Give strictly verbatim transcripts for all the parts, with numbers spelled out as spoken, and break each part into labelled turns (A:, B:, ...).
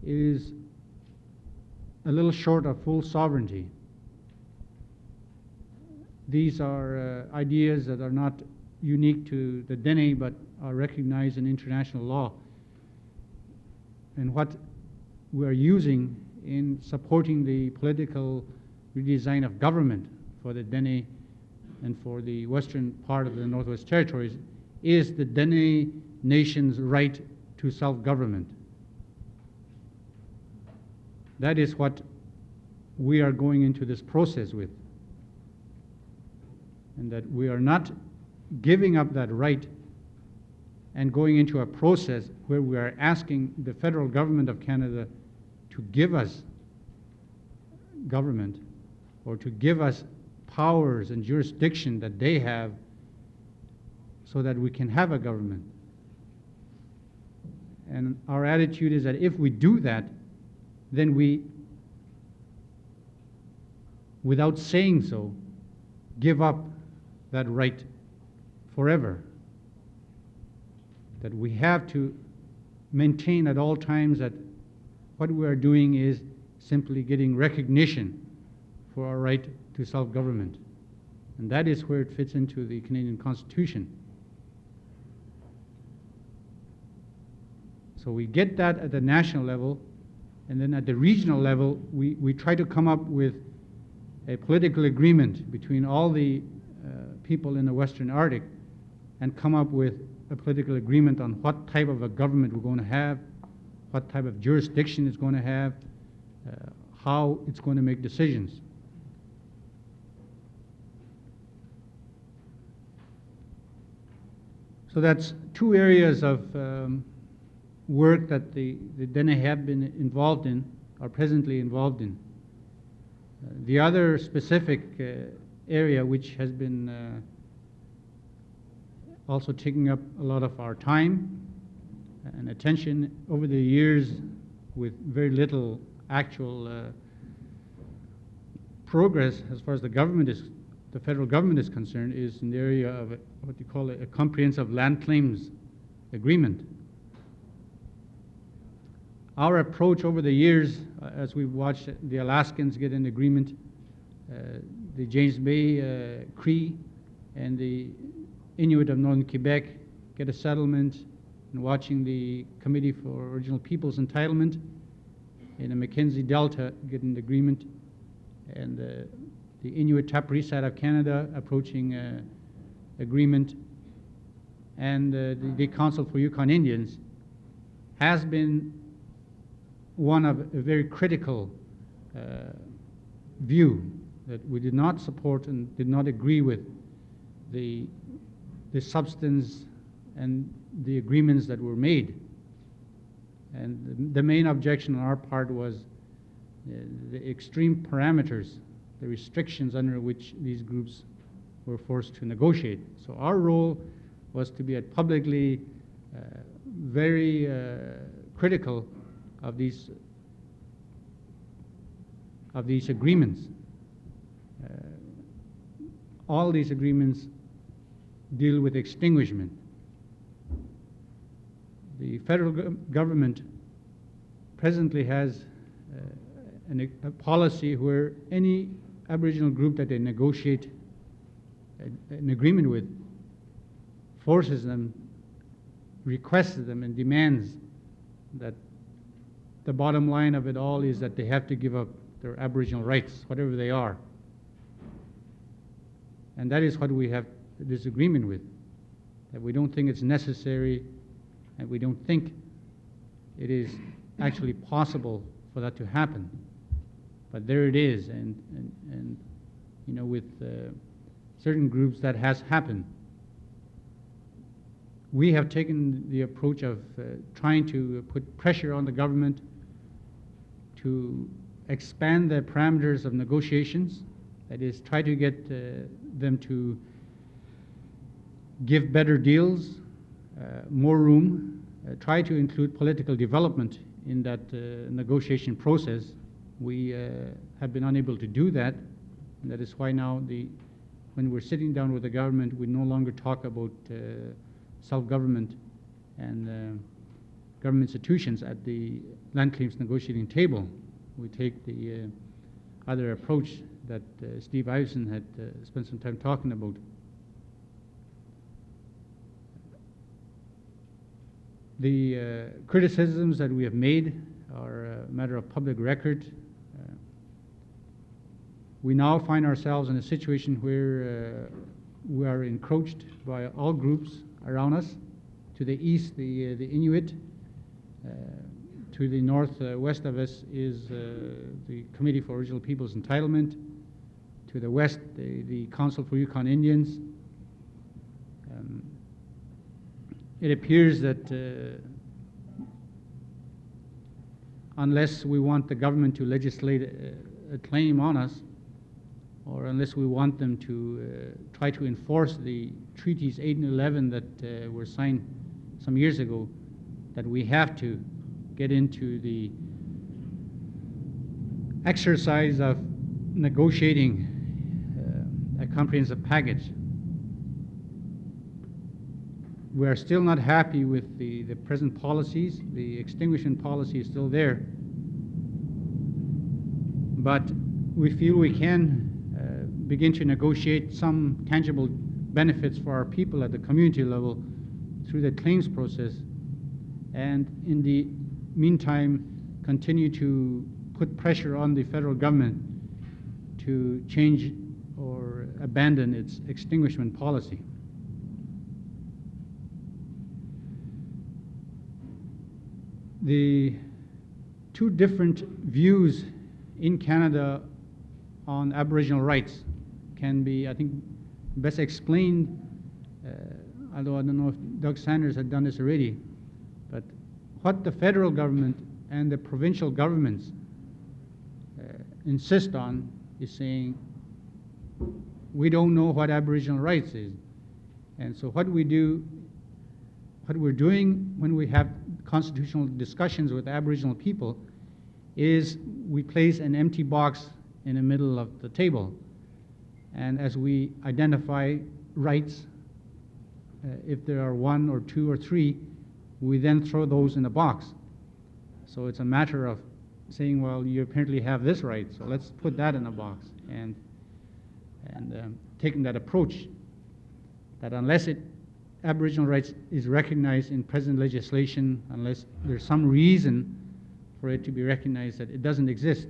A: is a little short of full sovereignty. These are uh, ideas that are not unique to the Dene but are recognized in international law. And what we are using in supporting the political redesign of government for the Dene and for the western part of the Northwest Territories is the Dene nation's right to self-government. That is what we are going into this process with, and that we are not giving up that right and going into a process where we are asking the federal government of Canada to give us government or to give us powers and jurisdiction that they have so that we can have a government. And our attitude is that if we do that, then we, without saying so, give up that right forever. That we have to maintain at all times that what we are doing is simply getting recognition for our right to self-government. And that is where it fits into the Canadian Constitution. So we get that at the national level, and then at the regional level, we, we try to come up with a political agreement between all the uh, people in the Western Arctic and come up with a political agreement on what type of a government we're going to have, what type of jurisdiction it's going to have, uh, how it's going to make decisions. So that's two areas of um, work that the, the Dene have been involved in, are presently involved in. Uh, the other specific uh, area which has been uh, also taking up a lot of our time and attention over the years with very little actual uh, progress as far as the government is, the federal government is concerned, is in the area of a, what you call a, a comprehensive land claims agreement. Our approach over the years, uh, as we've watched the Alaskans get an agreement, uh, the James Bay uh, Cree and the Inuit of Northern Quebec get a settlement, and watching the Committee for Original Peoples Entitlement in the Mackenzie Delta get an agreement, and uh, the Inuit Tapiriset of Canada approaching uh, agreement, and uh, the, the Council for Yukon Indians has been one of a very critical uh, view that we did not support and did not agree with the, the substance and the agreements that were made. And the, the main objection on our part was uh, the extreme parameters, the restrictions under which these groups were forced to negotiate. So our role was to be publicly uh, very uh, critical of these of these agreements. Uh, all these agreements deal with extinguishment. The federal go government presently has uh, an, a policy where any Aboriginal group that they negotiate a, an agreement with forces them, requests them, and demands that the bottom line of it all is that they have to give up their Aboriginal rights, whatever they are. And that is what we have a disagreement with, that we don't think it's necessary, and we don't think it is actually possible for that to happen. But there it is, and, and, and you know, with uh, certain groups that has happened. We have taken the approach of uh, trying to put pressure on the government to expand the parameters of negotiations, that is, try to get uh, them to give better deals, uh, more room, uh, try to include political development in that uh, negotiation process. We uh, have been unable to do that, and that is why now the, when we're sitting down with the government, we no longer talk about uh, self-government and uh, government institutions at the land claims negotiating table. We take the uh, other approach that uh, Steve Iveson had uh, spent some time talking about. The uh, criticisms that we have made are a matter of public record. Uh, we now find ourselves in a situation where uh, we are encroached by all groups around us. To the east, the, uh, the Inuit. Uh, to the northwest uh, of us is uh, the Committee for Original Peoples Entitlement. To the west, the, the Council for Yukon Indians. Um, it appears that uh, unless we want the government to legislate a, a claim on us, or unless we want them to uh, try to enforce the treaties eight and eleven that uh, were signed some years ago, that we have to get into the exercise of negotiating uh, a comprehensive package. We are still not happy with the, the present policies. The extinguishment policy is still there. But we feel we can uh, begin to negotiate some tangible benefits for our people at the community level through the claims process, and in the meantime continue to put pressure on the federal government to change or abandon its extinguishment policy. The two different views in Canada on Aboriginal rights can be, I think, best explained, uh, although I don't know if Doug Sanders had done this already, but what the federal government and the provincial governments uh, insist on is saying, we don't know what Aboriginal rights is. And so what we do, what we're doing when we have constitutional discussions with Aboriginal people is we place an empty box in the middle of the table. And as we identify rights, uh, if there are one or two or three, we then throw those in a box. So it's a matter of saying, well, you apparently have this right, so let's put that in a box. And, and um, taking that approach, that unless it, Aboriginal rights is recognized in present legislation, unless there's some reason for it to be recognized that it doesn't exist.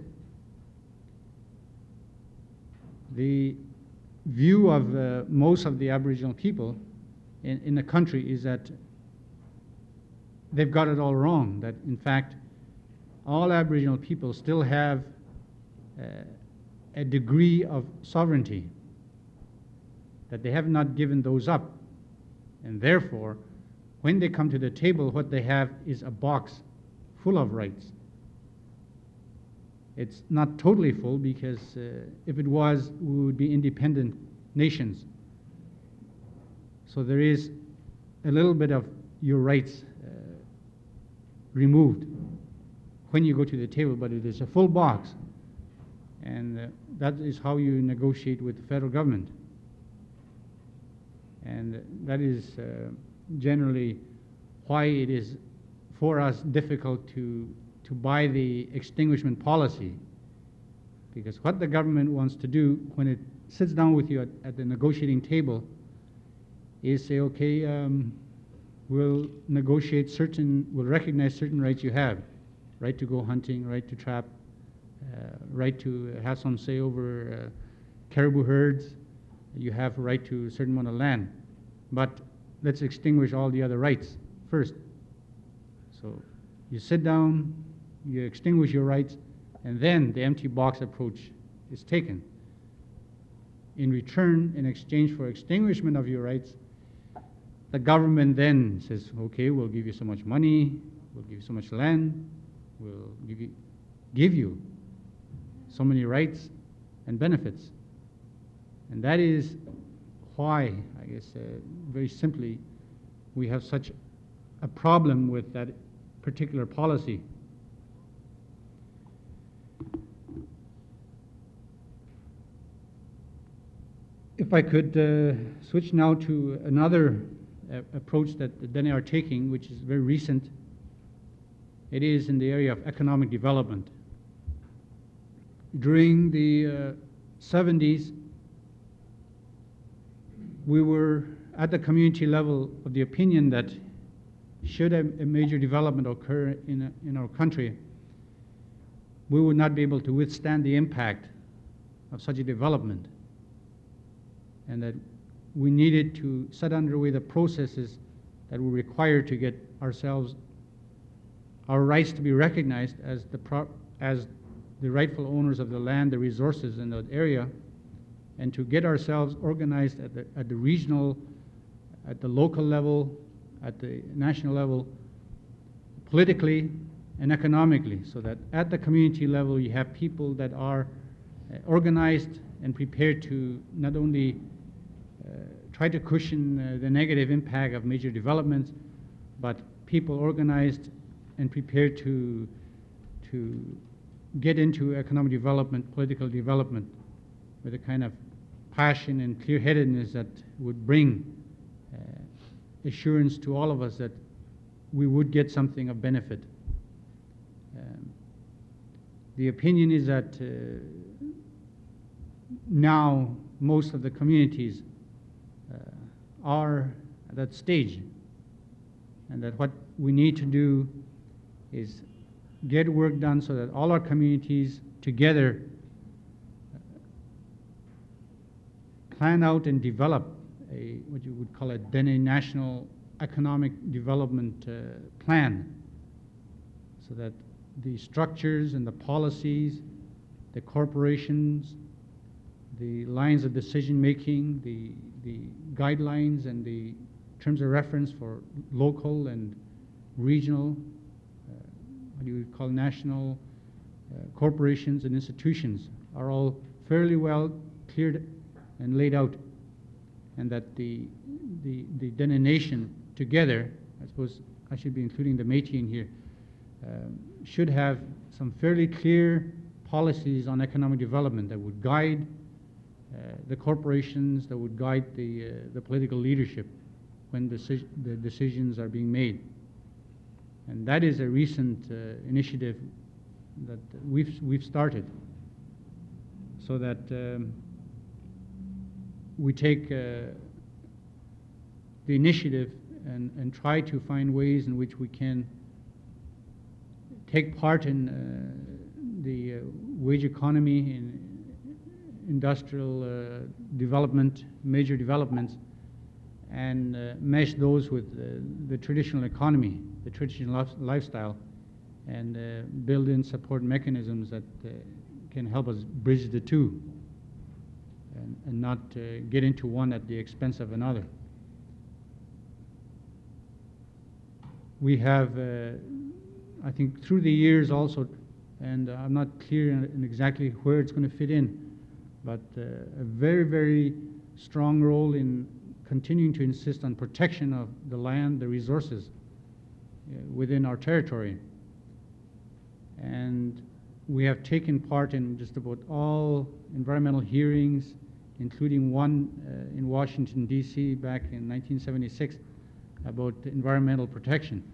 A: The view of uh, most of the Aboriginal people in, in the country is that they've got it all wrong, that in fact all Aboriginal people still have uh, a degree of sovereignty, that they have not given those up. And therefore, when they come to the table, what they have is a box full of rights. It's not totally full, because uh, if it was, we would be independent nations. So there is a little bit of your rights uh, removed when you go to the table, but it is a full box. And uh, that is how you negotiate with the federal government. And that is uh, generally why it is for us difficult to, to buy the extinguishment policy. Because what the government wants to do when it sits down with you at, at the negotiating table is say, okay, um, we'll negotiate certain, we'll recognize certain rights you have. Right to go hunting, right to trap, uh, right to have some say over uh, caribou herds. You have a right to a certain amount of land, but let's extinguish all the other rights first. So you sit down, you extinguish your rights, and then the empty box approach is taken. In return, in exchange for extinguishment of your rights, the government then says, okay, we'll give you so much money, we'll give you so much land, we'll give you, give you so many rights and benefits. And that is why, I guess, uh, very simply, we have such a problem with that particular policy. If I could uh, switch now to another uh, approach that the Dene are taking, which is very recent, it is in the area of economic development. During the uh, seventies, we were at the community level of the opinion that should a, a major development occur in, a, in our country, we would not be able to withstand the impact of such a development, and that we needed to set underway the processes that were required to get ourselves, our rights to be recognized as the, pro as the rightful owners of the land, the resources in that area, and to get ourselves organized at the, at the regional, at the local level, at the national level, politically and economically, so that at the community level you have people that are uh, organized and prepared to not only uh, try to cushion uh, the negative impact of major developments, but people organized and prepared to, to get into economic development, political development, with a kind of passion and clear-headedness that would bring uh, assurance to all of us that we would get something of benefit. Um, the opinion is that uh, now most of the communities uh, are at that stage, and that what we need to do is get work done so that all our communities together plan out and develop a, what you would call a Dene National Economic Development uh, Plan, so that the structures and the policies, the corporations, the lines of decision making, the, the guidelines and the terms of reference for local and regional, uh, what you would call national uh, corporations and institutions are all fairly well cleared and laid out, and that the, the, the Dene Nation together, I suppose I should be including the Métis in here, uh, should have some fairly clear policies on economic development that would guide uh, the corporations, that would guide the, uh, the political leadership when deci the decisions are being made. And that is a recent uh, initiative that we've, we've started, so that um, we take uh, the initiative and, and try to find ways in which we can take part in uh, the uh, wage economy, in industrial uh, development, major developments, and uh, mesh those with uh, the traditional economy, the traditional lifestyle, and uh, build in support mechanisms that uh, can help us bridge the two, and, and not uh, get into one at the expense of another. We have, uh, I think, through the years also, and uh, I'm not clear in, in exactly where it's going to fit in, but uh, a very, very strong role in continuing to insist on protection of the land, the resources uh, within our territory. And we have taken part in just about all environmental hearings, including one uh, in Washington, D C back in nineteen seventy-six about environmental protection.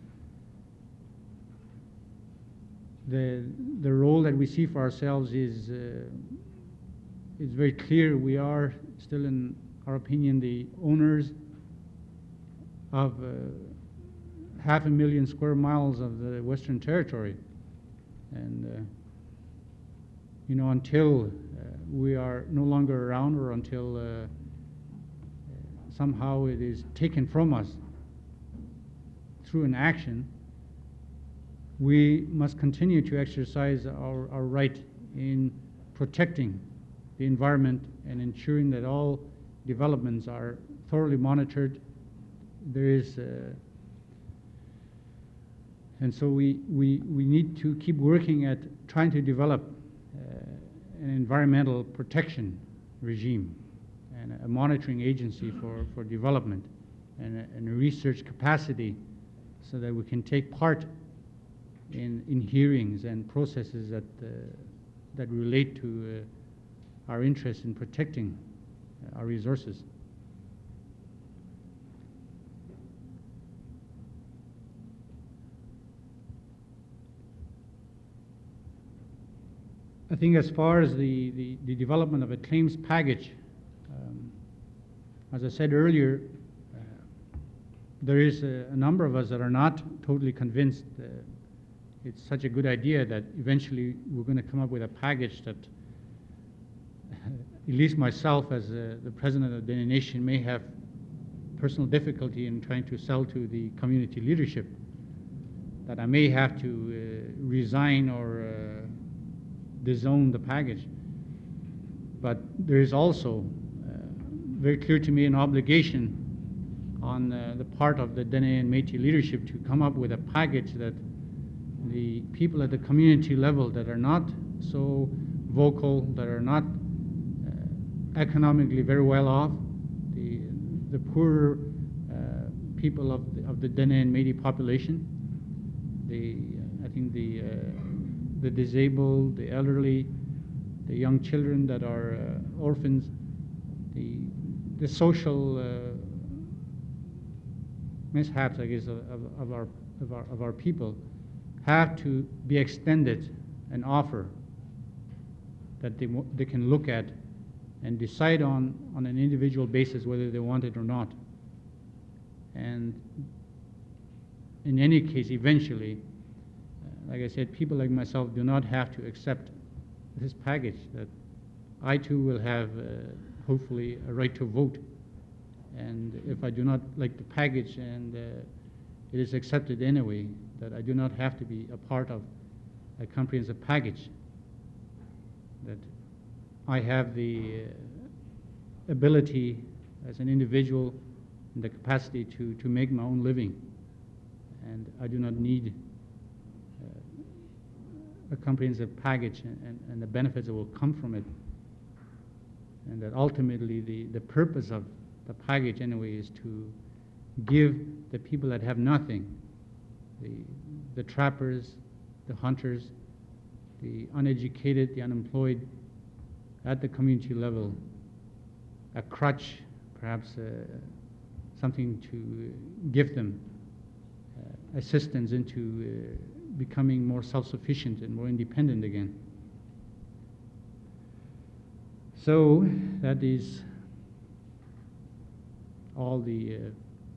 A: The, the role that we see for ourselves is, uh, is very clear. We are still, in our opinion, the owners of uh, half a million square miles of the Western Territory. And uh, you know, until uh, we are no longer around, or until uh, somehow it is taken from us through an action, we must continue to exercise our, our right in protecting the environment and ensuring that all developments are thoroughly monitored. There is, uh, and so we, we, we need to keep working at trying to develop uh, an environmental protection regime and a monitoring agency for, for development, and a, and a research capacity, so that we can take part in, in hearings and processes that, uh, that relate to uh, our interest in protecting uh, our resources. I think as far as the, the, the development of a claims package, um, as I said earlier, uh, there is a, a number of us that are not totally convinced uh, it's such a good idea that eventually we're going to come up with a package that at least myself as uh, the president of the Dene Nation may have personal difficulty in trying to sell to the community leadership, that I may have to uh, resign or uh, disown the package. But there is also uh, very clear to me an obligation on uh, the part of the Dene and Métis leadership to come up with a package that the people at the community level that are not so vocal, that are not uh, economically very well off, the, the poorer uh, people of the, of the Dene and Métis population, the, uh, I think the, uh, the disabled, the elderly, the young children that are uh, orphans, the, the social uh, mishaps, I guess, of, of, of, our, of, our, of our people, have to be extended an offer that they, they can look at and decide on on an individual basis whether they want it or not. And in any case, eventually, uh, like I said, people like myself do not have to accept this package, that I too will have uh, hopefully a right to vote. And if I do not like the package and uh, it is accepted anyway, that I do not have to be a part of a comprehensive package, that I have the uh, ability as an individual and the capacity to, to make my own living, and I do not need uh, a comprehensive package and, and, and the benefits that will come from it, and that ultimately the, the purpose of the package anyway is to give the people that have nothing, the, the trappers, the hunters, the uneducated, the unemployed, at the community level, a crutch, perhaps uh, something to give them uh, assistance into uh, becoming more self-sufficient and more independent again. So that is all the uh,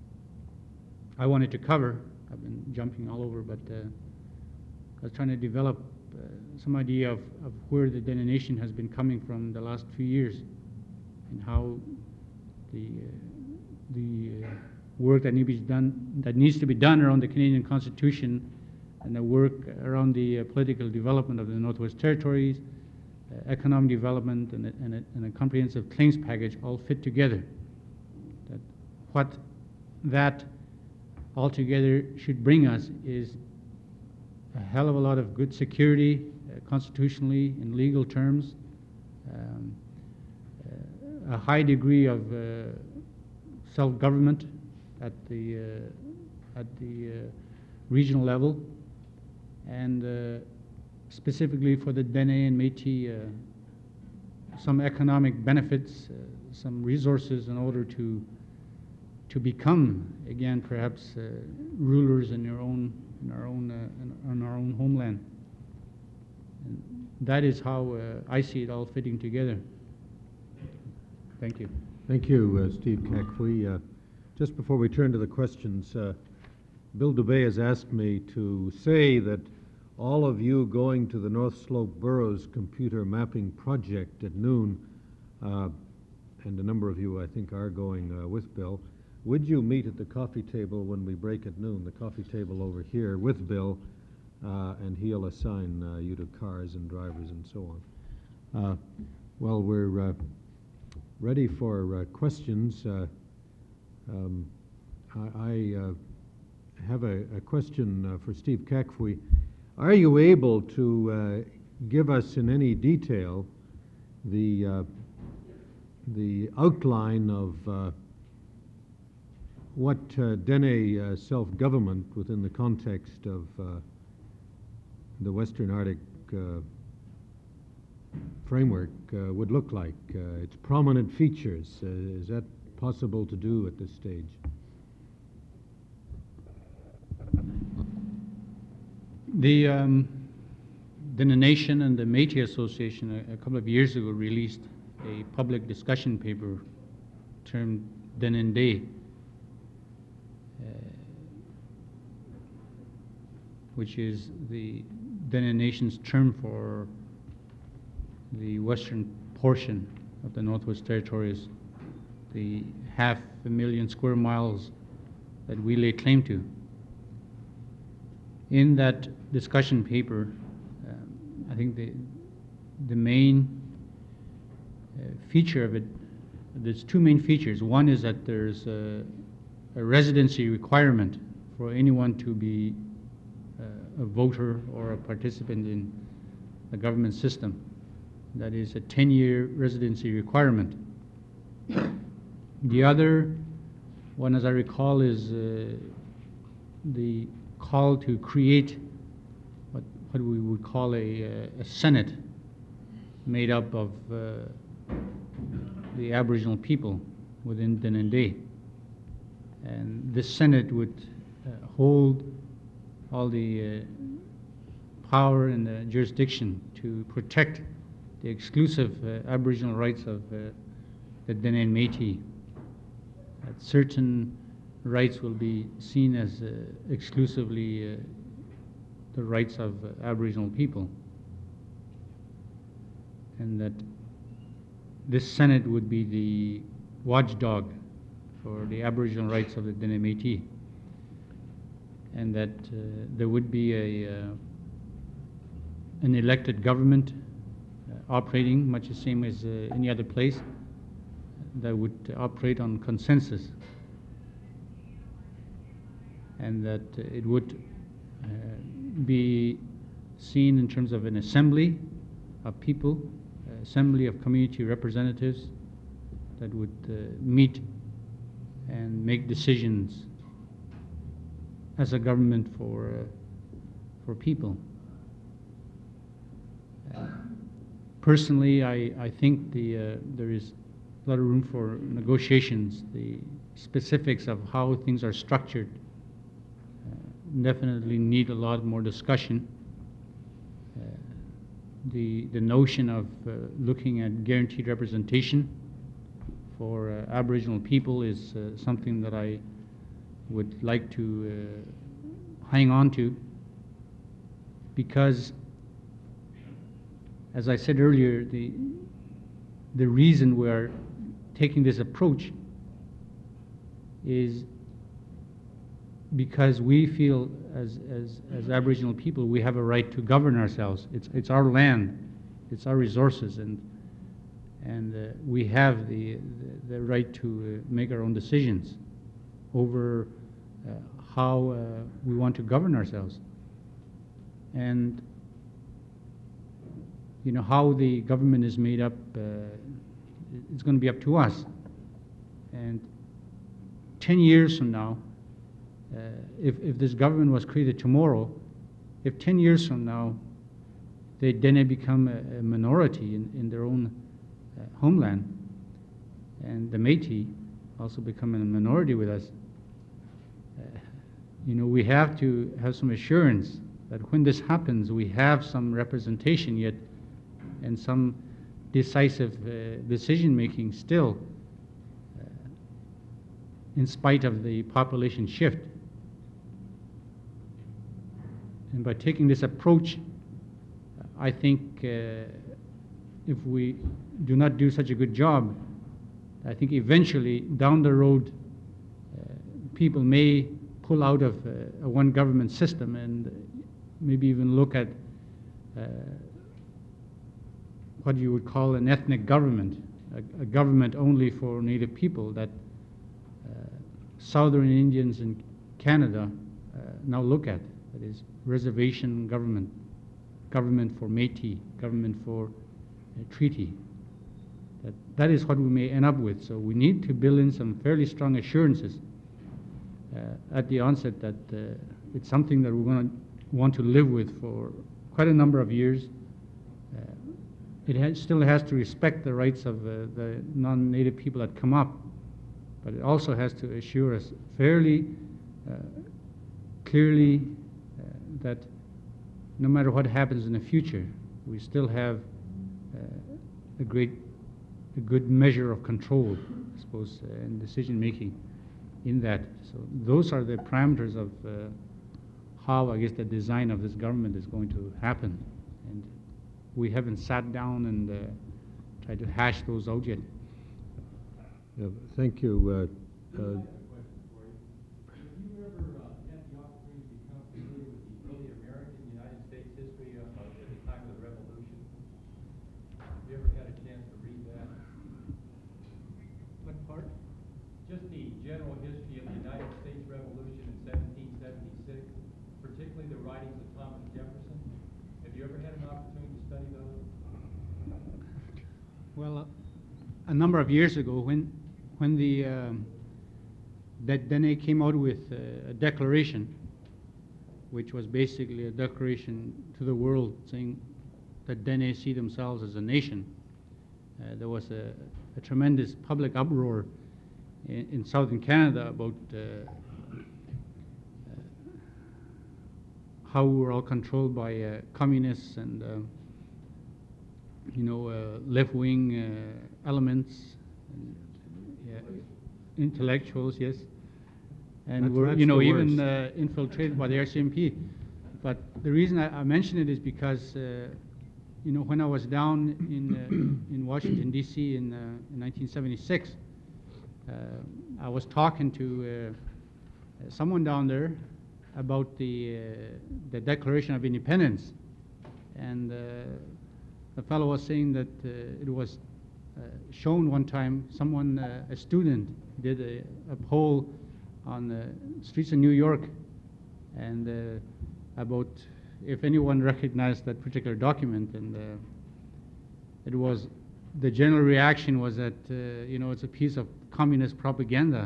A: I wanted to cover. I've been jumping all over, but uh, I was trying to develop uh, some idea of, of where the Dene Nation has been coming from the last few years, and how the uh, the uh, work that needs to be done that needs to be done around the Canadian Constitution, and the work around the uh, political development of the Northwest Territories, uh, economic development, and a, and, a, and a comprehensive claims package all fit together. That what that altogether should bring us is a hell of a lot of good security, uh, constitutionally, in legal terms, um, uh, a high degree of uh, self-government at the uh, at the uh, regional level, and uh, specifically for the Dene and Métis, uh, some economic benefits, uh, some resources in order to to become again perhaps uh, rulers in your own in our own uh, in, in our own homeland. And that is how uh, I see it all fitting together. Thank you.
B: Thank you, uh, Steve Kakfwi. Uh, just before we turn to the questions, uh, Bill Dubé has asked me to say that all of you going to the North Slope Boroughs computer mapping project at noon, uh, and a number of you I think are going uh, with Bill, would you meet at the coffee table when we break at noon, the coffee table over here with Bill, uh, and he'll assign uh, you to cars and drivers and so on. Uh, well, we're uh, ready for uh, questions. Uh, um, I, I uh, have a, a question uh, for Steve Kakfwi. Are you able to uh, give us in any detail the, uh, the outline of uh, what uh, Dene uh, self-government within the context of uh, the Western Arctic uh, framework uh, would look like, uh, its prominent features? Uh, is that possible to do at this stage?
A: The um, Dene Nation and the Métis Association a, a couple of years ago released a public discussion paper termed Denendeh, uh, which is the Dene Nation's term for the western portion of the Northwest Territories, the half a million square miles that we lay claim to. In that discussion paper, um, I think the, the main uh, feature of it, there's two main features. One is that there's a, a residency requirement for anyone to be uh, a voter or a participant in the government system. That is a ten-year residency requirement. The other one, as I recall, is uh, the call to create what, what we would call a, a Senate made up of uh, the Aboriginal people within Denendeh. And this Senate would uh, hold all the uh, power and the jurisdiction to protect the exclusive uh, Aboriginal rights of uh, the Dene and Métis. That certain rights will be seen as uh, exclusively uh, the rights of uh, Aboriginal people, and that this Senate would be the watchdog for the Aboriginal rights of the Dene Métis, and that uh, there would be a uh, an elected government uh, operating much the same as uh, any other place, that would operate on consensus, and that uh, it would uh, be seen in terms of an assembly of people, uh, assembly of community representatives that would uh, meet and make decisions as a government for uh, for people. Uh, personally, I, I think the uh, there is a lot of room for negotiations. The specifics of how things are structured uh, definitely need a lot more discussion. Uh, the the notion of uh, looking at guaranteed representation for uh, Aboriginal people is uh, something that I would like to uh, hang on to, because, as I said earlier, the the reason we're taking this approach is because we feel as, as, as Aboriginal people we have a right to govern ourselves. It's, it's our land, it's our resources, and, and uh, we have the, the, the right to uh, make our own decisions over uh, how uh, we want to govern ourselves. And you know, how the government is made up, uh, it's going to be up to us. And ten years from now, uh, if, if this government was created tomorrow, if ten years from now they then become a, a minority in, in their own uh, homeland, and the Métis also become a minority with us, uh, you know, we have to have some assurance that when this happens, we have some representation yet and some decisive uh, decision-making still, uh, in spite of the population shift. And by taking this approach, I think uh, if we do not do such a good job, I think eventually down the road uh, people may pull out of uh, a one government system and maybe even look at uh, what you would call an ethnic government, a, a government only for Native people that uh, Southern Indians in Canada uh, now look at. That is reservation government, government for Métis, government for a treaty. That, that is what we may end up with. So we need to build in some fairly strong assurances uh, at the onset that uh, it's something that we're going to want to live with for quite a number of years. Uh, it has, still has to respect the rights of uh, the non-Native people that come up, but it also has to assure us fairly uh, clearly uh, that no matter what happens in the future, we still have uh, a great, a good measure of control, I suppose, uh, and decision-making in that. So those are the parameters of uh, how, I guess, the design of this government is going to happen. And we haven't sat down and uh, tried to hash those out yet.
B: Yeah, thank you. Uh, uh,
C: Just the general history of the United States Revolution in seventeen seventy-six, particularly the writings of Thomas Jefferson. Have you ever had an opportunity to study those?
A: Well, uh, a number of years ago, when when the um, that Dene came out with uh, a declaration, which was basically a declaration to the world saying that Dene see themselves as a nation, uh, there was a, a tremendous public uproar in, in southern Canada about uh, uh, how we were all controlled by uh, communists and uh, you know, uh, left-wing uh, elements, and, yeah, intellectuals, yes, and
B: That's-
A: we're,
B: that's
A: you know,
B: the
A: even
B: worst.
A: uh, infiltrated by the R C M P. But the reason I, I mention it is because, uh, you know, when I was down in uh, in Washington D C in, uh, in nineteen seventy-six, uh, I was talking to uh, someone down there about the uh, the Declaration of Independence, and uh, the fellow was saying that uh, it was uh, shown one time. Someone, uh, a student, did a, a poll on the streets of New York, and uh, about if anyone recognized that particular document, and uh, it was, the general reaction was that uh, you know, it's a piece of communist propaganda.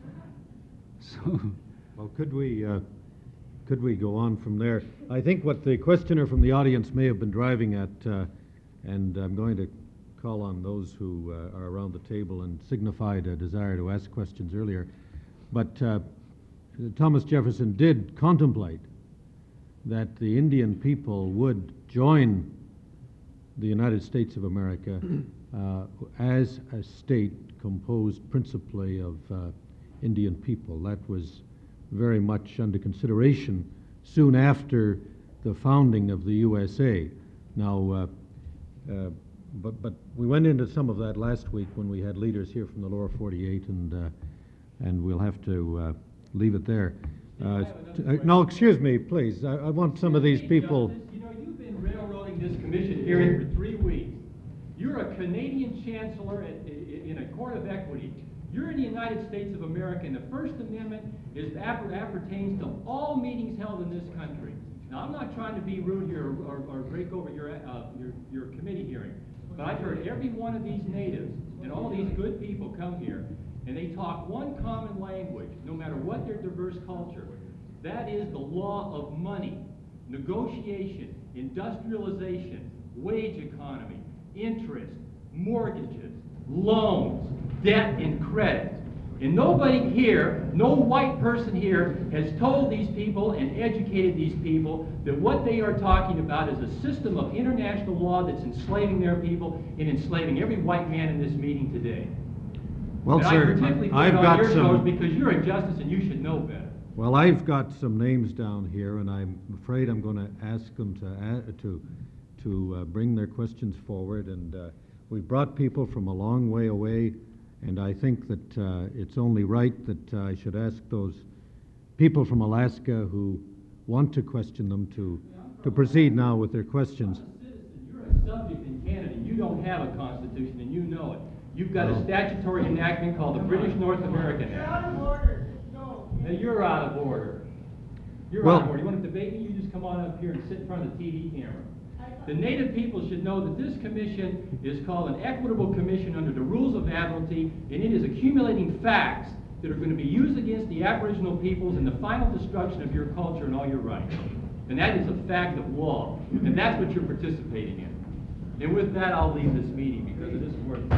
A: So.
B: Well, could we, uh, could we go on from there? I think what the questioner from the audience may have been driving at, uh, and I'm going to call on those who uh, are around the table and signified a desire to ask questions earlier, but uh, Thomas Jefferson did contemplate that the Indian people would join the United States of America uh, as a state composed principally of uh, Indian people. That was very much under consideration soon after the founding of the U S A. Now, uh, uh, but, but we went into some of that last week when we had leaders here from the lower forty-eight, and, uh, and we'll have to uh, leave it there. Uh, t- uh, no, excuse me, please. I, I want some of these people.
C: Justice, you know, you've been railroading this commission hearing for three weeks. You're a Canadian chancellor at, in a court of equity. You're in the United States of America, and the First Amendment is appertains to all meetings held in this country. Now, I'm not trying to be rude here or, or, or break over your, uh, your, your committee hearing, but I've heard every one of these natives and all these good people come here, and they talk one common language, no matter what their diverse culture. That is the law of money, negotiation, industrialization, wage economy, interest, mortgages, loans, debt, and credit. And nobody here, no white person here, has told these people and educated these people that what they are talking about is a system of international law that's enslaving their people and enslaving every white man in this meeting today.
B: Well,
C: and
B: sir,
C: I particularly put
B: I've
C: it on
B: got
C: your
B: some.
C: toes because you're a justice and you should know better.
B: Well, I've got some names down here, and I'm afraid I'm going to ask them to add, to to uh, bring their questions forward. And uh, we've brought people from a long way away, and I think that uh, it's only right that uh, I should ask those people from Alaska who want to question them to to proceed now with their questions.
C: You're a citizen. You're a subject in Canada. You don't have a constitution, and you know it. You've got
B: Well,
C: a statutory enactment called the British North American Act.
D: Out of order. No.
C: Now, you're out of order. You're
B: Well-
C: out of order. You want to debate me? You just come on up here and sit in front of the T V camera. The Native people should know that this commission is called an equitable commission under the rules of admiralty, and it is accumulating facts that are going to be used against the Aboriginal peoples in the final destruction of your culture and all your rights. And that is a fact of law, and that's what you're participating in. And with that, I'll leave this meeting because it isn't worth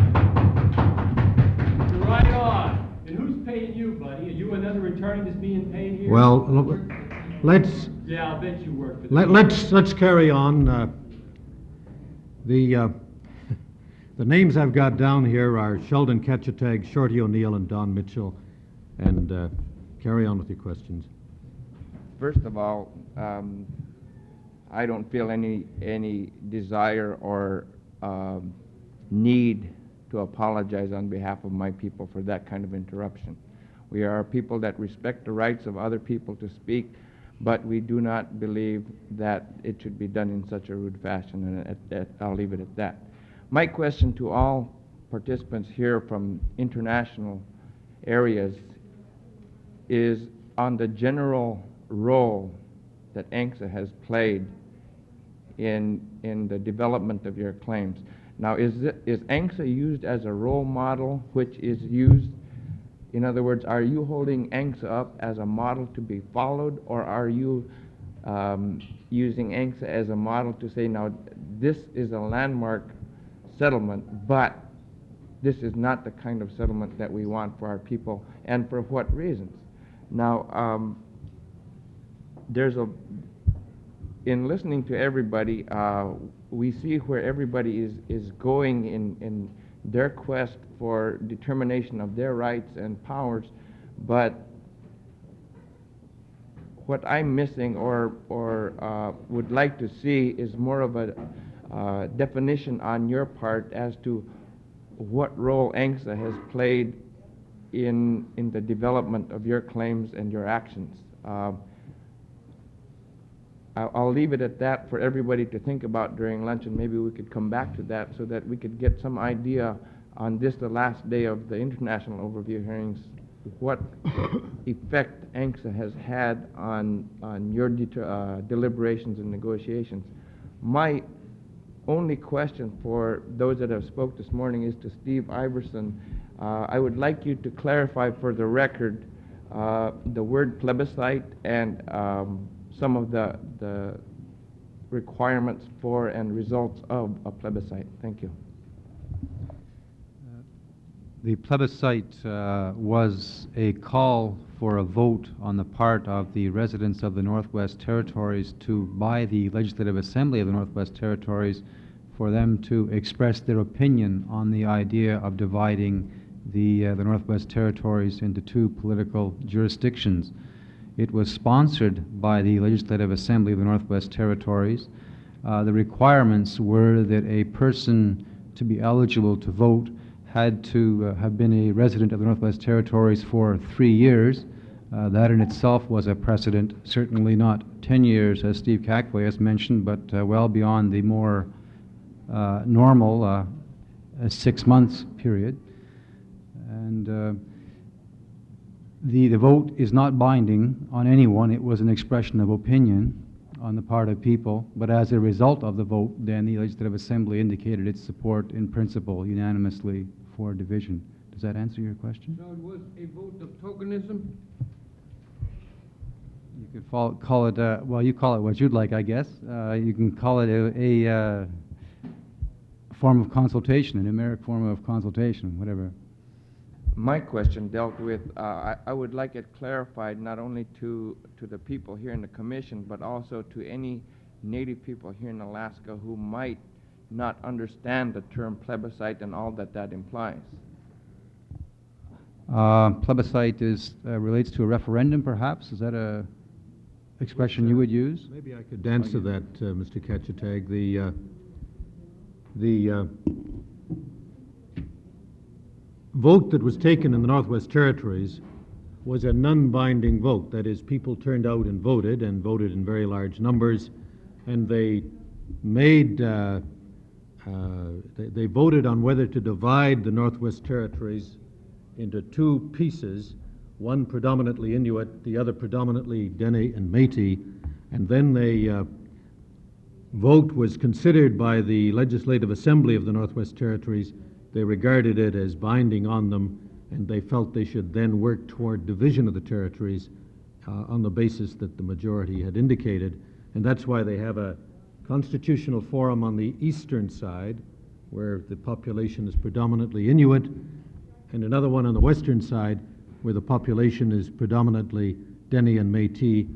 C: it. You're right on. And who's paying you, buddy? Are you another attorney that's being paid here?
B: Well, look, let's,
C: Yeah, I'll bet you work for the.
B: let, let's, let's carry on. Uh, the, uh, the names I've got down here are Sheldon Ketchetag, Shorty O'Neill, and Don Mitchell. And uh, carry on with your questions.
D: First of all, um, I don't feel any any desire or um, need to apologize on behalf of my people for that kind of interruption. We are a people that respect the rights of other people to speak, but we do not believe that it should be done in such a rude fashion, and at, at, I'll leave it at that. My question to all participants here from international areas is on the general role that ANCSA has played in, in the development of your claims. Now, is, it, is ANCSA used as a role model which is used, in other words, are you holding ANCSA up as a model to be followed, or are you um, using ANCSA as a model to say, now, this is a landmark settlement, but this is not the kind of settlement that we want for our people, and for what reasons? Now, um, there's a, in listening to everybody, uh, we see where everybody is, is going in, in their quest for determination of their rights and powers, but what I'm missing or, or uh, would like to see is more of a uh, definition on your part as to what role ANCSA has played in, in the development of your claims and your actions. Uh, I'll, I'll leave it at that for everybody to think about during lunch, and maybe we could come back to that so that we could get some idea on this, the last day of the international overview hearings, what effect ANCSA has had on, on your deter, uh, deliberations and negotiations. My only question for those that have spoke this morning is to Steve Iverson. Uh, I would like you to clarify for the record uh, the word plebiscite and um, some of the, the requirements for and results of a plebiscite. Thank you.
E: The plebiscite uh, was a call for a vote on the part of the residents of the Northwest Territories to, by the Legislative Assembly of the Northwest Territories, for them to express their opinion on the idea of dividing the, uh, the Northwest Territories into two political jurisdictions. It was sponsored by the Legislative Assembly of the Northwest Territories. Uh, the requirements were that a person to be eligible to vote had to uh, have been a resident of the Northwest Territories for three years. Uh, that in itself was a precedent, certainly not ten years, as Steve Caquay has mentioned, but uh, well beyond the more uh, normal uh, six months period. And uh, the, the vote is not binding on anyone. It was an expression of opinion on the part of people, but as a result of the vote, then the Legislative Assembly indicated its support in principle unanimously for division. Does that answer your question?
F: So it was a vote of tokenism?
E: You could follow, call it, uh, well, you call it what you'd like, I guess. Uh, you can call it a, a uh, form of consultation, a numeric form of consultation, whatever.
D: My question dealt with, uh, I, I would like it clarified not only to, to the people here in the commission, but also to any Native people here in Alaska who might not understand the term plebiscite and all that that implies.
E: Uh, plebiscite is, uh, relates to a referendum, perhaps? Is that a expression you would use?
B: Maybe I could answer that, uh, Mister Ketchetag. The, uh, the uh, vote that was taken in the Northwest Territories was a non-binding vote. That is, people turned out and voted, and voted in very large numbers, and they made, uh, uh, they, they voted on whether to divide the Northwest Territories into two pieces, one predominantly Inuit, the other predominantly Dene and Métis, and then the uh, vote was considered by the Legislative Assembly of the Northwest Territories. They regarded it as binding on them, and they felt they should then work toward division of the territories uh, on the basis that the majority had indicated. And that's why they have a constitutional forum on the eastern side, where the population is predominantly Inuit, and another one on the western side, where the population is predominantly Dene and Métis.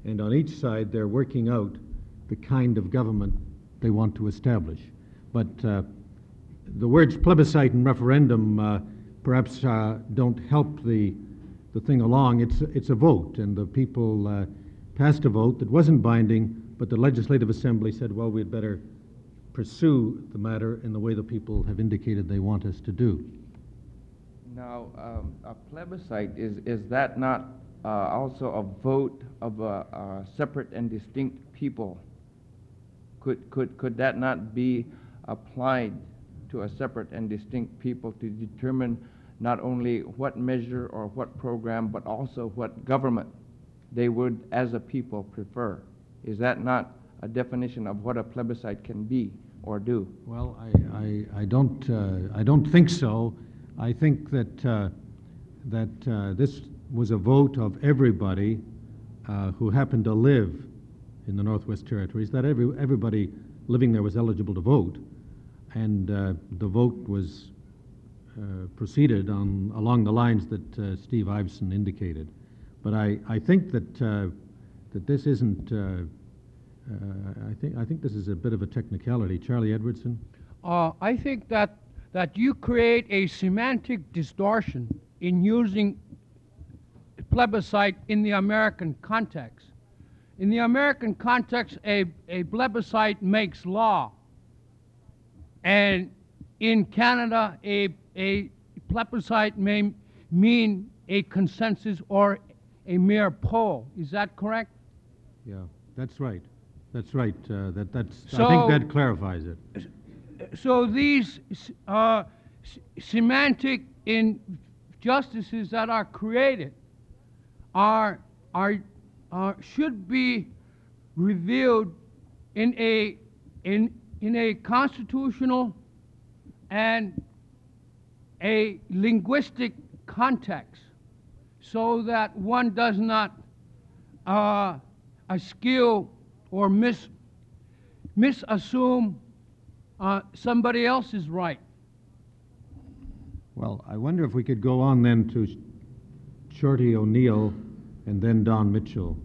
B: and on each side they're working out the kind of government they want to establish. But uh, the words plebiscite and referendum uh, perhaps uh, don't help the, the thing along. It's, it's a vote, and the people uh, passed a vote that wasn't binding, but the Legislative Assembly said, well, we'd better pursue the matter in the way the people have indicated they want us to do.
D: Now, um, a plebiscite, is, is that not uh, also a vote of a, a separate and distinct people? Could, could, could that not be applied to a separate and distinct people to determine not only what measure or what program, but also what government they would, as a people, prefer? Is that not a definition of what a plebiscite can be or do?
B: Well, I, I, I don't, uh, I don't think so. I think that, uh, that uh, this was a vote of everybody uh, who happened to live in the Northwest Territories, that every, everybody living there was eligible to vote, and uh, the vote was uh, proceeded on, along the lines that uh, Steve Iveson indicated. But I, I think that, uh, that this isn't, uh, uh, I, think, I think this is a bit of a technicality. Charlie Edwardson?
F: Uh, I think that, that you create a semantic distortion in using plebiscite in the American context. In the American context, a, a plebiscite makes law. And in Canada, a, a plebiscite may mean a consensus or a mere poll. Is that correct?
B: Yeah, that's right. That's right. Uh, that, that's, I
F: So-
B: think that clarifies it.
F: So these uh, s- semantic injustices that are created are, are, are, should be revealed in a, in, in a constitutional and a linguistic context, so that one does not uh, askew or mis, misassume uh, somebody else's right.
B: Well, I wonder if we could go on then to Shorty O'Neill and then Don Mitchell.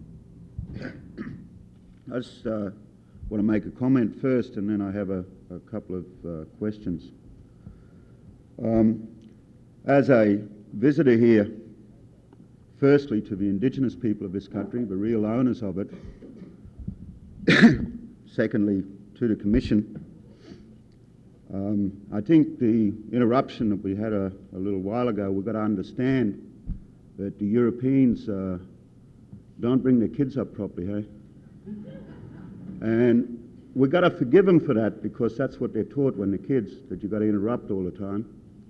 G: I just uh, want to make a comment first, and then I have a, a couple of uh, questions. Um, as a visitor here, firstly to the Indigenous people of this country, the real owners of it, secondly to the Commission, um, I think the interruption that we had a, a little while ago, we've got to understand that the Europeans uh, don't bring their kids up properly, hey? And we've got to forgive them for that, because that's what they're taught when they're kids, that you've got to interrupt all the time.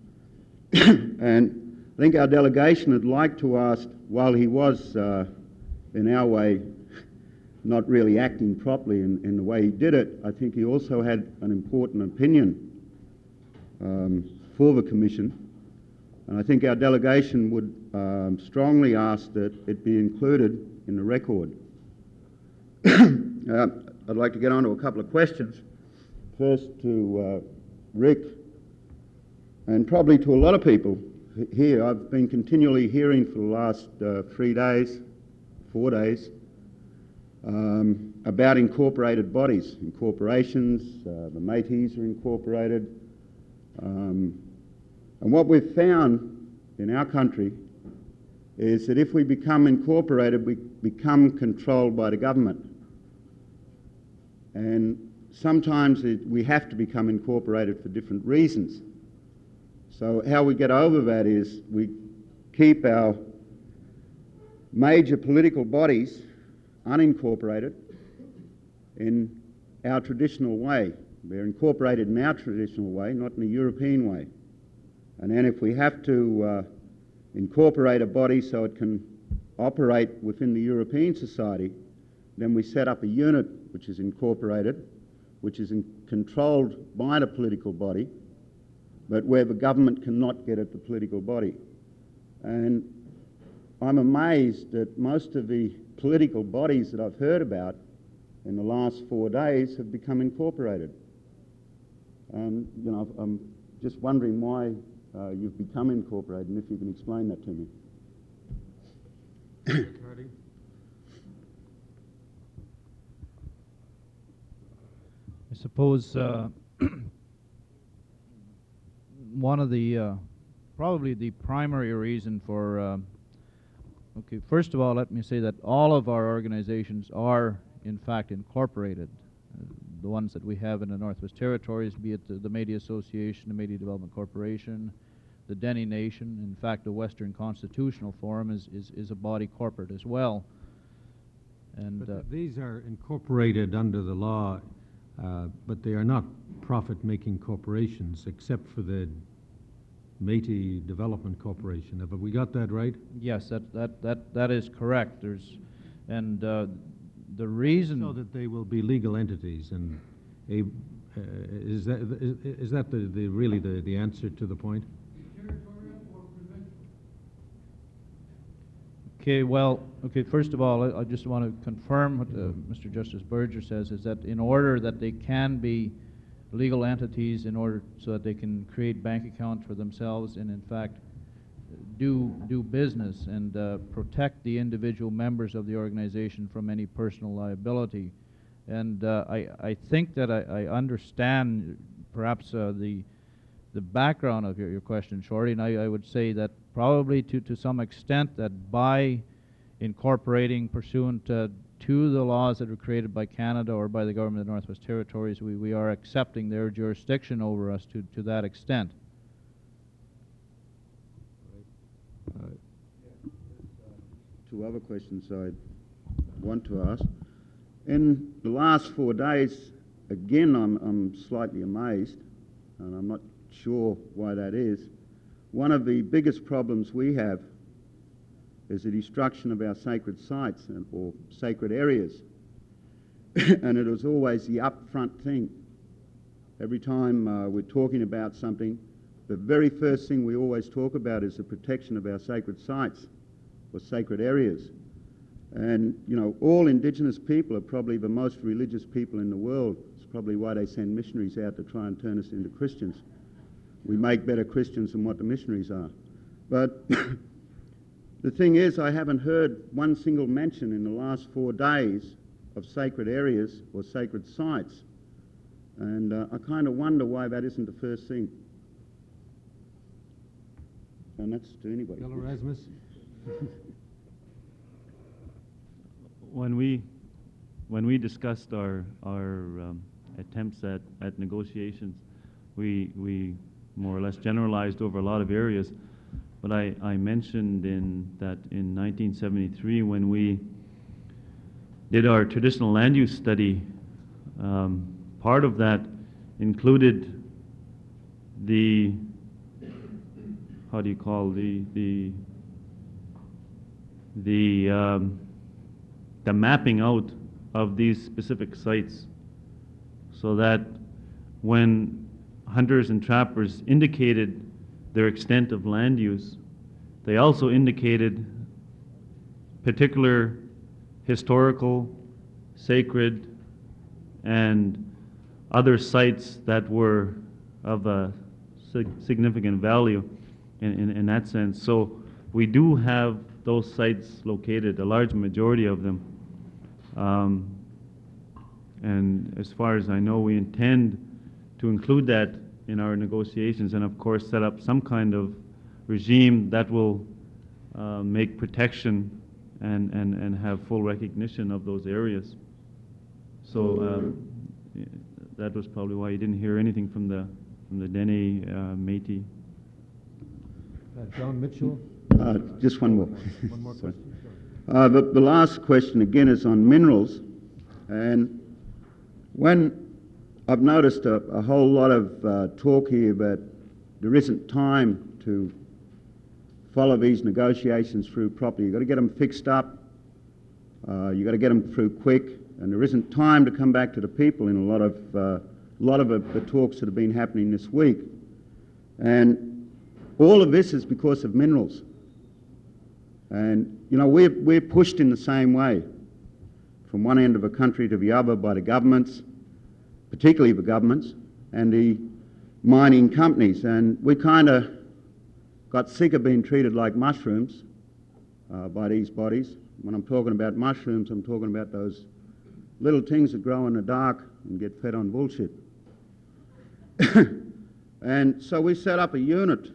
G: And I think our delegation would like to ask, while he was, uh, in our way, not really acting properly in, in the way he did it, I think he also had an important opinion um, for the Commission. And I think our delegation would um, strongly ask that it be included in the record. uh, I'd like to get on to a couple of questions. First to uh, Rick, and probably to a lot of people here. I've been continually hearing for the last uh, three days, four days, um, about incorporated bodies, incorporations, uh, the Métis are incorporated. Um, and what we've found in our country is that if we become incorporated, we become controlled by the government. And sometimes it, we have to become incorporated for different reasons. So how we get over that is we keep our major political bodies unincorporated in our traditional way. They're incorporated in our traditional way, not in the European way. And then if we have to uh, incorporate a body so it can operate within the European society, then we set up a unit which is incorporated, which is in controlled by the political body, but where the government cannot get at the political body. And I'm amazed that most of the political bodies that I've heard about in the last four days have become incorporated. And, you know, I'm just wondering why uh, you've become incorporated, and if you can explain that to me.
H: suppose uh, one of the, uh, probably the primary reason for, uh, okay, first of all, let me say that all of our organizations are, in fact, incorporated. Uh, the ones that we have in the Northwest Territories, be it the, the Métis Association, the Métis Development Corporation, the Dene Nation. In fact, the Western Constitutional Forum is, is, is a body corporate as well. And
B: But
H: uh,
B: th- these are incorporated under the law, uh, but they are not profit-making corporations, except for the Métis Development Corporation. Have we got that right?
H: yes, that, that, that, that is correct. There's, and uh, the reason...
B: So that they will be legal entities, and a, uh, is that, is, is that the, the, really the, the answer to the point?
H: Okay, well, okay, first of all, I, I just want to confirm what uh, Mister Justice Berger says, is that in order that they can be legal entities, in order so that they can create bank accounts for themselves and in fact do, do business and uh, protect the individual members of the organization from any personal liability. And uh, I, I think that I, I understand perhaps uh, the, the background of your, your question, Shorty, and I, I would say that probably to, to some extent that by incorporating pursuant uh, to the laws that were created by Canada or by the government of the Northwest Territories, we, we are accepting their jurisdiction over us to, to that extent.
G: Uh, Two other questions I want to ask. In the last four days, again, I'm, I'm slightly amazed, and I'm not sure why that is. One of the biggest problems we have is the destruction of our sacred sites and, or sacred areas. And it is always the upfront thing. Every time uh, we're talking about something, the very first thing we always talk about is the protection of our sacred sites or sacred areas. And, you know, all Indigenous people are probably the most religious people in the world. It's probably why they send missionaries out to try and turn us into Christians. We make better Christians than what the missionaries are. But the thing is, I haven't heard one single mention in the last four days of sacred areas or sacred sites. And uh, I kind of wonder why that isn't the first thing. And that's to anybody.
B: Bill Erasmus?
I: When we, when we discussed our, our um, attempts at, at negotiations, we, we more or less generalized over a lot of areas. But I, I mentioned in that in nineteen seventy-three, when we did our traditional land use study, um, part of that included the, how do you call the, the, the, um, the mapping out of these specific sites, so that when hunters and trappers indicated their extent of land use, they also indicated particular historical, sacred, and other sites that were of a sig significant value in, in, in that sense. So we do have those sites located, a large majority of them. Um, and as far as I know, we intend to include that in our negotiations and of course set up some kind of regime that will uh, make protection and, and, and have full recognition of those areas. So um, that was probably why you didn't hear anything from the, from the Dene uh, Métis.
B: Uh, John Mitchell?
G: Uh, just one more.
B: One more
G: Sorry.
B: question.
G: Uh, the, the last question again is on minerals, and when I've noticed a, a whole lot of uh, talk here that there isn't time to follow these negotiations through properly. You've got to get them fixed up, uh, you've got to get them through quick, and there isn't time to come back to the people in a lot of, uh, lot of the, the talks that have been happening this week. And all of this is because of minerals. And, you know, we're, we're pushed in the same way, from one end of a country to the other by the governments, particularly the governments, and the mining companies. And we kind of got sick of being treated like mushrooms uh, by these bodies. When I'm talking about mushrooms, I'm talking about those little things that grow in the dark and get fed on bullshit. And so we set up a unit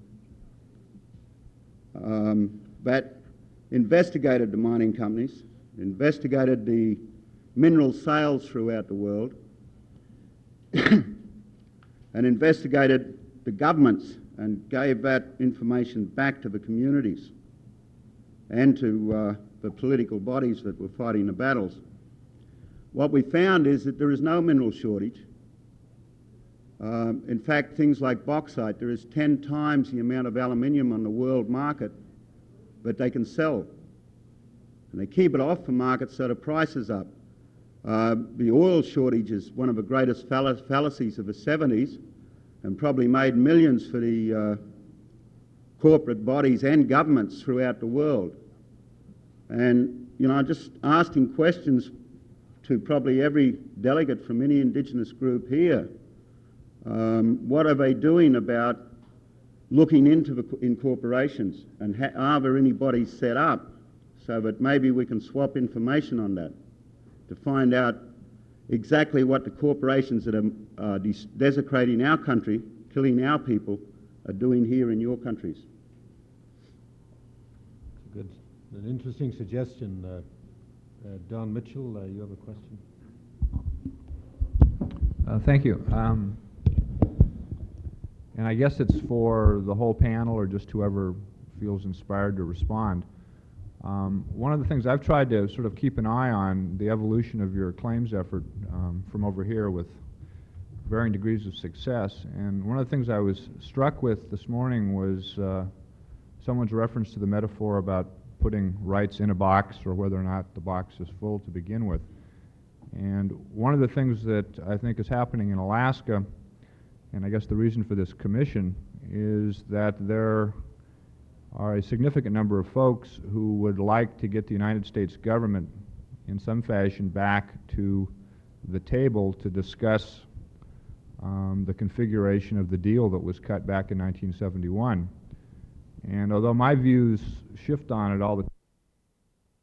G: um, that investigated the mining companies, investigated the mineral sales throughout the world, and investigated the governments and gave that information back to the communities and to uh, the political bodies that were fighting the battles. What we found is that there is no mineral shortage. Um, in fact, things like bauxite, there is ten times the amount of aluminium on the world market that they can sell. And they keep it off the market so the price is up. Uh, the oil shortage is one of the greatest fall fallacies of the seventies and probably made millions for the uh, corporate bodies and governments throughout the world. And, you know, just asking questions to probably every delegate from any Indigenous group here. Um, what are they doing about looking into the incorporations, and ha are there any bodies set up so that maybe we can swap information on that to find out exactly what the corporations that are uh, des desecrating our country, killing our people, are doing here in your countries?
B: Good. An interesting suggestion. Uh, uh, Don Mitchell, uh, you have a question?
J: Uh, thank you. Um, and I guess it's for the whole panel or just whoever feels inspired to respond. Um, one of the things I've tried to sort of keep an eye on the evolution of your claims effort um, from over here with varying degrees of success. And one of the things I was struck with this morning was uh, someone's reference to the metaphor about putting rights in a box or whether or not the box is full to begin with. And one of the things that I think is happening in Alaska, and I guess the reason for this commission, is that there are a significant number of folks who would like to get the United States government in some fashion back to the table to discuss um, the configuration of the deal that was cut back in nineteen seventy-one. And although my views shift on it all the